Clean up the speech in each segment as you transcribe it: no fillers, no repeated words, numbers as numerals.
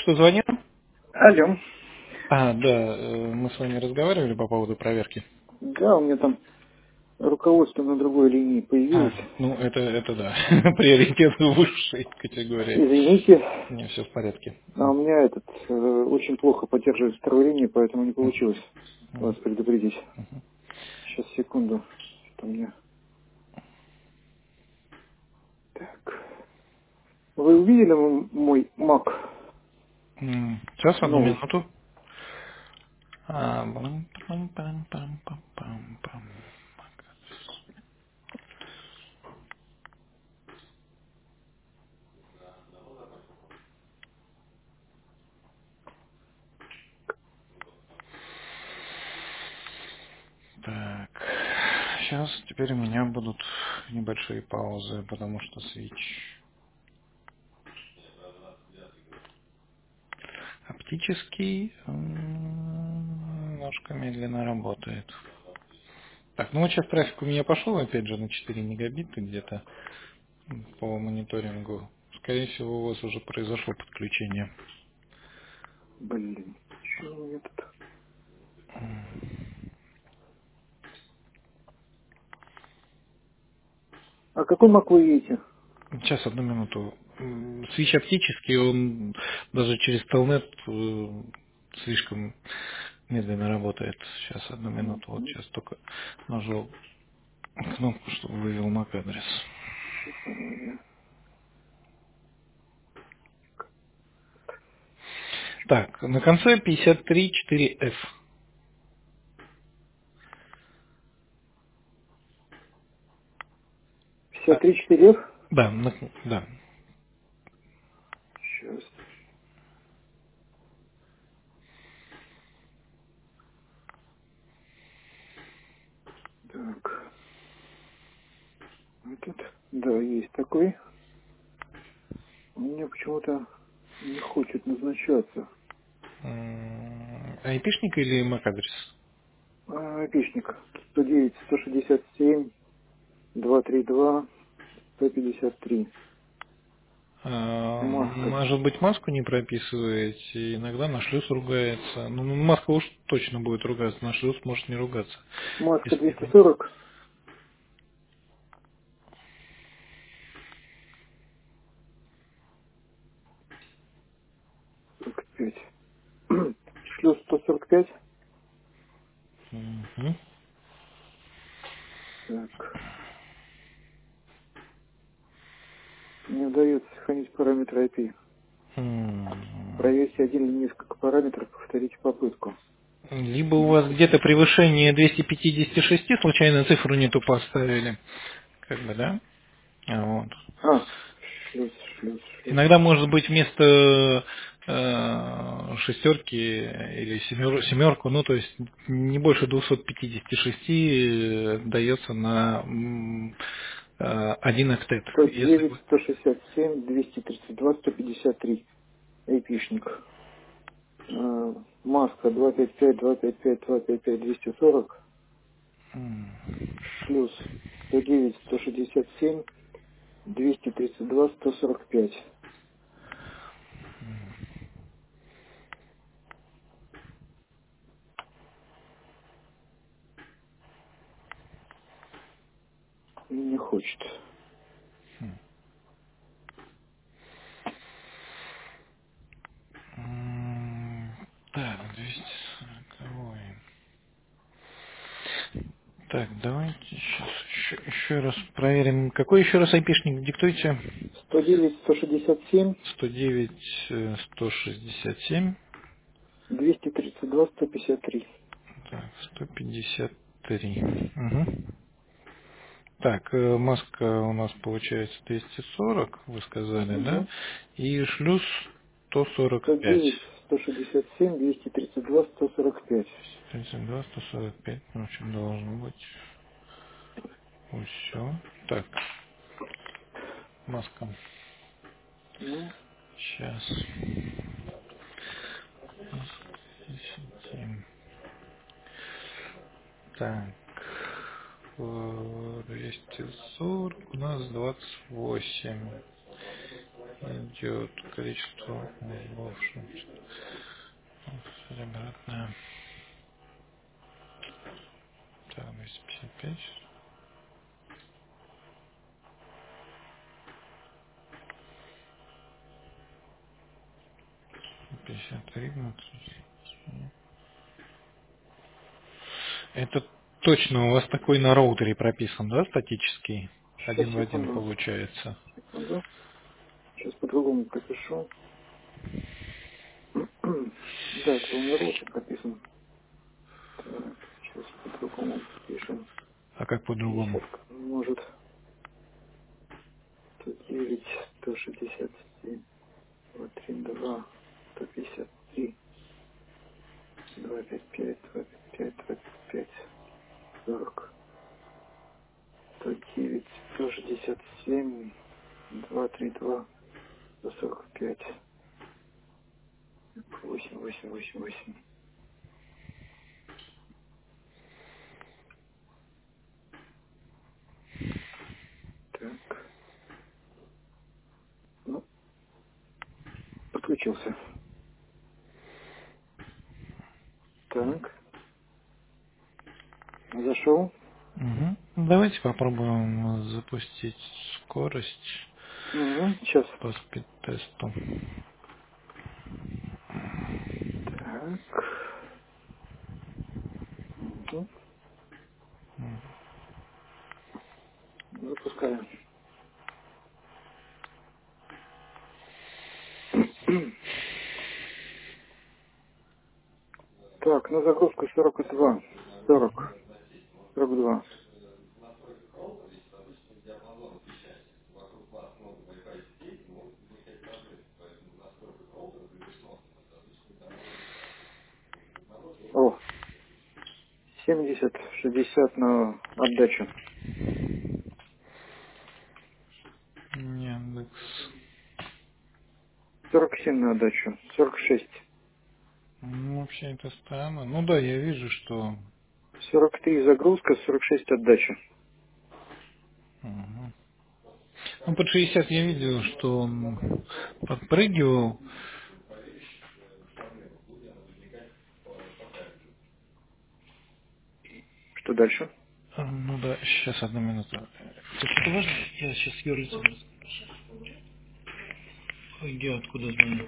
что звонил? Алло. Да, мы с вами разговаривали по поводу проверки. Да, у меня там руководство на другой линии появилось. Ну это да, приоритет высшей категории. Извините, Не, все в порядке. а у меня очень плохо поддерживает вторую линию, поэтому не получилось вас предупредить. Сейчас, секунду. Что у меня? Так. Вы увидели мой Mac Сейчас, одну новый? минуту. Пам-пам-пам-пам-пам-пам. Так, сейчас теперь у меня будут небольшие паузы, потому что свич оптический немножко медленно работает. Так, ну вот сейчас трафик у меня пошел, опять же, на 4 мегабита где-то по мониторингу. Скорее всего, у вас уже произошло подключение. Блин, что у меня тут? А какой Mac вы видите? Сейчас, одну минуту. Свич оптический, он даже через Telnet слишком медленно работает. Сейчас, одну минуту. Вот Мгм. сейчас только нажал кнопку, чтобы вывел MAC адрес. Сейчас у меня Так, на конце 534F. 53-4F. Да, да. Сейчас. Так. Этот. Да, есть такой. У меня почему-то не хочет назначаться. Айпишник или MAC адрес? Опишник 109, 167, 232, 153. Маска. Может быть, маску не прописываете, иногда на шлюз ругается. Ну, маска уж точно будет ругаться, на шлюз может не ругаться. Маска Если... 240, 45. Шлюз 145. Мгм. Так. Не удается сохранить параметры IP. Проверьте один или несколько параметров, повторите попытку. Либо у Не вас хочет. где-то превышение 256, случайно цифру не ту поставили. Как бы, да? Вот. А, шлюз, шлюз, шлюз. Иногда может быть вместо шестерки или семерку, ну то есть не больше 256 дается на 1 октет. Если 109, вы... 167, 232, 153. Эпишник. Маска 255, 255, 255, 240. Шлюз 109, 167, 232, 145. Не хочет. Так, 240. Так, давайте сейчас еще раз проверим. Какой еще раз айпишник диктуйте? 109, 167, 109, 167, 232, 153. так, 153. Угу. Так, маска у нас получается 240, вы сказали, да? Угу. И шлюз 145. 109, 167, 232, 145. 32, 145, в общем, должно быть. Все. Так, маска. Ну, Сейчас. Так, 240 у нас 28 идет количество узлов. 5, 53, 20. Это точно у вас такой на роутере прописан, да, статический? Сейчас, Один в один секунду. получается. Секунду. Сейчас по-другому пропишу. Да, это у меня роутер прописан. Так, сейчас по-другому пропишем. А как по-другому? Десятка. Может, 109, 167, 232, 153, 255, 255, 255, 40, 109, 167, 232, 145, 8, 8, 8, 8. Так, ну, подключился. Так, зашел. Угу. Давайте попробуем запустить скорость Угу, сейчас. по спид-тесту. Так, угу. Запускаем. Так, на загрузку 42, 40, 42. О, 70, 60 на отдачу. Яндекс. 47 на отдачу. 46. Ну, вообще это странно. Ну да, я вижу, что... 43 загрузка, 46 отдача. Мгм. Ну, под 60 я видел, что он подпрыгивал. Что дальше? Ну да, сейчас, одну минуту. Это что важно? Я сейчас Юрлицу. Ой, где, откуда звоню?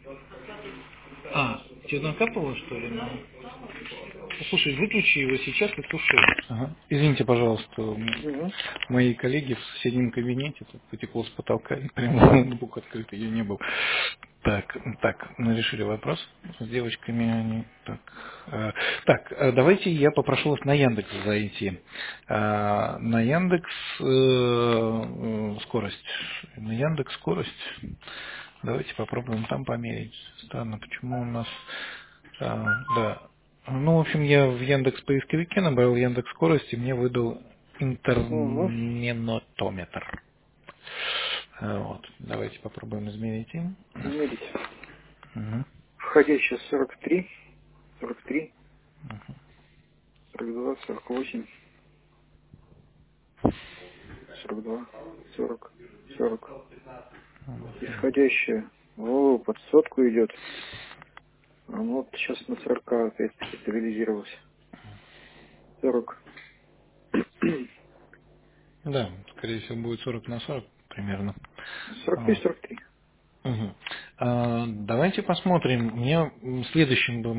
А, тебе накапало, что ли? Ну, слушай, выключи его сейчас и туши. Ага. Извините, пожалуйста, Угу. мои коллеги в соседнем кабинете тут потекло с потолка, и прямо ноутбук открытый, я не был. Так, мы решили вопрос с девочками. Они, давайте я попрошу вас на Яндекс зайти. На Яндекс скорость. На Яндекс скорость. Давайте попробуем там померить. Странно, почему у нас... да. Ну, в общем, я в Яндекс поисковике набрал Яндекс скорость, и мне выдал Угу. интернетометр. Вот. Давайте попробуем измерить им. Измерить. Мгм. Входящая 43, 43, 42, 48, 42, 40, 40. Исходящая. О, под сотку идет. А ну вот сейчас на 40 опять-таки стабилизировалась. 40. Да, скорее всего, будет 40 на 40 примерно. 43, Вот. 43. Мгм. Давайте посмотрим. Мне следующим бы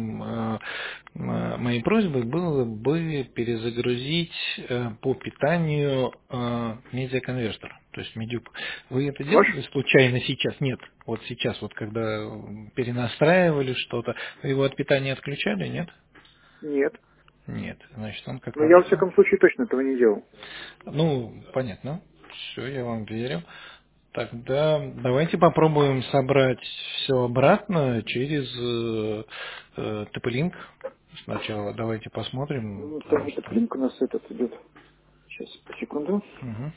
моей просьбой было бы перезагрузить по питанию медиаконвертер, то есть медюк. Вы это Ваш? делали случайно сейчас? Нет. Вот сейчас, вот когда перенастраивали что-то, вы его от питания отключали, нет? Нет. Нет. Значит, он как Но я, раз... во всяком случае, точно этого не делал. Ну, понятно. Все, я вам верю. Тогда давайте попробуем собрать все обратно через TP-Link. Сначала давайте посмотрим, Ну, там потому этот что... линк у нас этот идет. Сейчас, секунду. Мгм.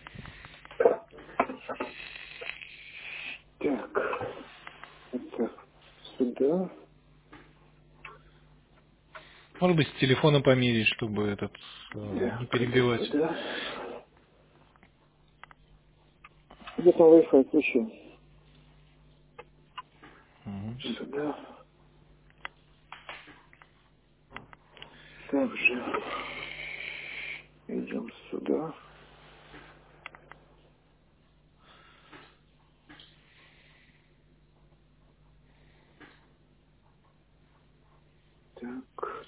Так, это сюда. Может быть, с телефона померить, чтобы этот не Так, это перебивать. сюда. Где там Wi-Fi включил? Мгм. Сюда. Также Сюда. Так.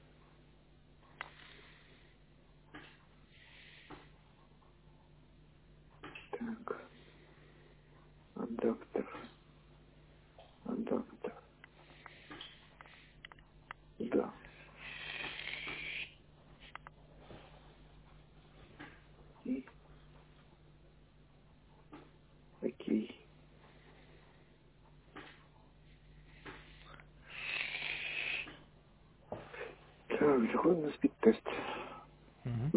Так. Адаптер. Адаптер. Да. И окей. Так, заходим на спид-тест. Мгм.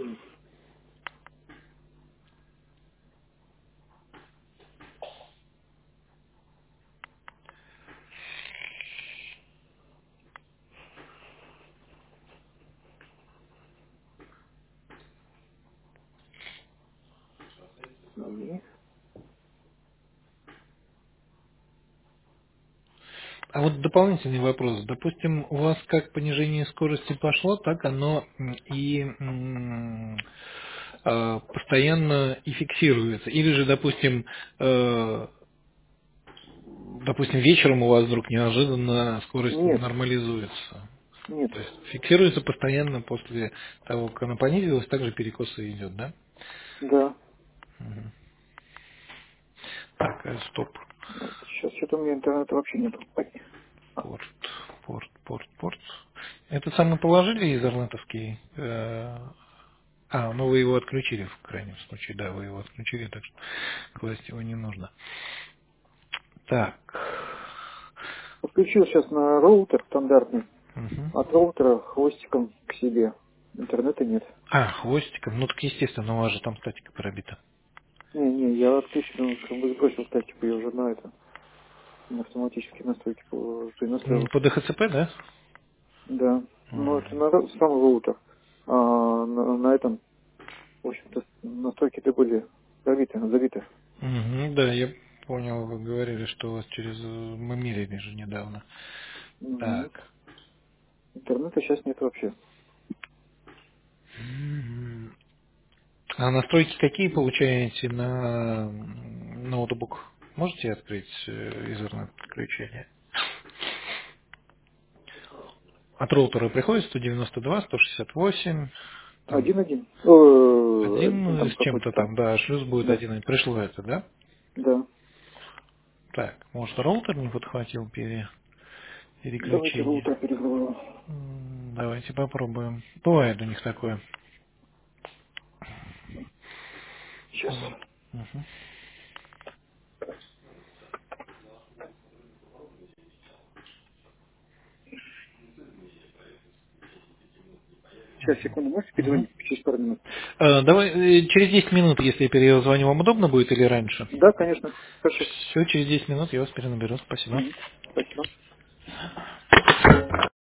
И А вот дополнительный вопрос. Допустим, у вас как понижение скорости пошло, так оно и постоянно и фиксируется. Или же, допустим, вечером у вас вдруг неожиданно скорость нет, нормализуется. нет. То есть фиксируется постоянно после того, как она понизилась, также перекосы идет, да? Да. Так, стоп. Сейчас что-то у меня интернета вообще нету. Ой. Порт, порт. Это самый положили изернетовский? Ну вы его отключили в крайнем случае, да, вы его отключили, так что класть его не нужно. Так. Подключил сейчас на роутер стандартный. Мгм. От роутера хвостиком к себе. Интернета нет. Хвостиком. Ну так естественно, у вас же там статика пробита. Не, я отключил, как бы сбросил статику, я уже на это, на автоматические настройки перенастроил. По ДХЦП, да? Да. Но это Мгм. сам роутер. А на этом, в общем-то, настройки-то были забиты. Да, я понял, вы говорили, что у вас мы мерили же недавно. Мгм. Так. Интернета сейчас нет вообще. Мгм. А настройки какие получаете на ноутбук? Можете открыть из подключения? От роутера приходит 192, 168, там 1-1. один Там с какой-то чем-то там. там, да, шлюз будет Да. один. Пришло это, да? Да. Так, может роутер не подхватил Давайте переключение? роутер перегружу. Давайте попробуем. Бывает у них такое. Сейчас. Мгм. Сейчас, секунду, можете Мгм. перезвонить через пару минут? Давай через 10 минут, если я перезвоню, вам удобно будет или раньше? Да, конечно. Хорошо. Все, через 10 минут я вас перенаберу. Спасибо. Мгм. Спасибо.